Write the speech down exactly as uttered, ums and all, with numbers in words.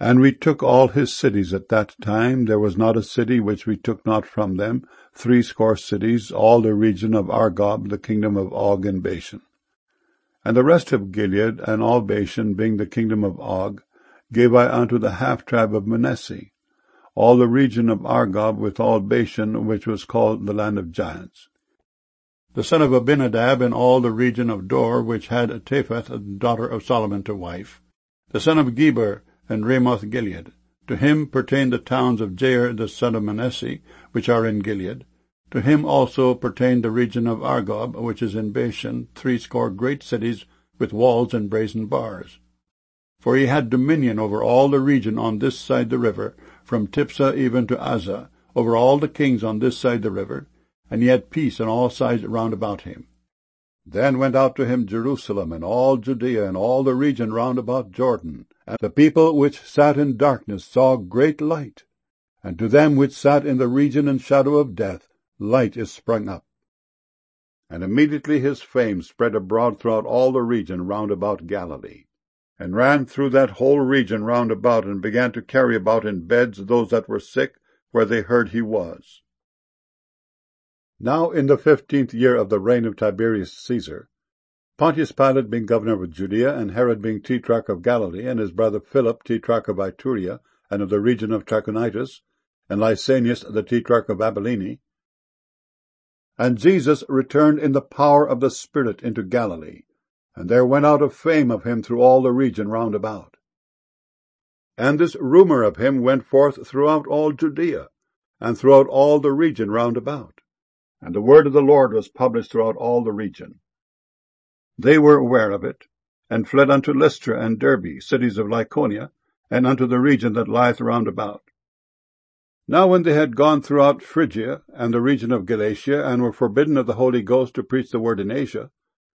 And we took all his cities at that time. There was not a city which we took not from them, threescore cities, all the region of Argob, the kingdom of Og and Bashan. And the rest of Gilead and all Bashan, being the kingdom of Og, gave I unto the half tribe of Manasseh, all the region of Argob with all Bashan, which was called the land of giants. The son of Abinadab in all the region of Dor, which had Taphath, the daughter of Solomon, to wife. The son of Geber and Ramoth Gilead. To him pertained the towns of Jair the son of Manasseh, which are in Gilead. To him also pertained the region of Argob, which is in Bashan, threescore great cities with walls and brazen bars. For he had dominion over all the region on this side the river, from Tipsah even to Azzah, over all the kings on this side the river, and he had peace on all sides round about him. Then went out to him Jerusalem, and all Judea, and all the region round about Jordan. And the people which sat in darkness saw great light, and to them which sat in the region and shadow of death, light is sprung up. And immediately his fame spread abroad throughout all the region round about Galilee, and ran through that whole region round about, and began to carry about in beds those that were sick, where they heard he was. Now in the fifteenth year of the reign of Tiberius Caesar, Pontius Pilate being governor of Judea, and Herod being tetrarch of Galilee, and his brother Philip tetrarch of Iturea, and of the region of Trachonitis, and Lysanias the tetrarch of Abilene. And Jesus returned in the power of the Spirit into Galilee, and there went out a fame of him through all the region round about. And this rumour of him went forth throughout all Judea, and throughout all the region round about. And the word of the Lord was published throughout all the region. They were aware of it, and fled unto Lystra and Derbe, cities of Lycaonia, and unto the region that lieth round about. Now when they had gone throughout Phrygia and the region of Galatia, and were forbidden of the Holy Ghost to preach the word in Asia,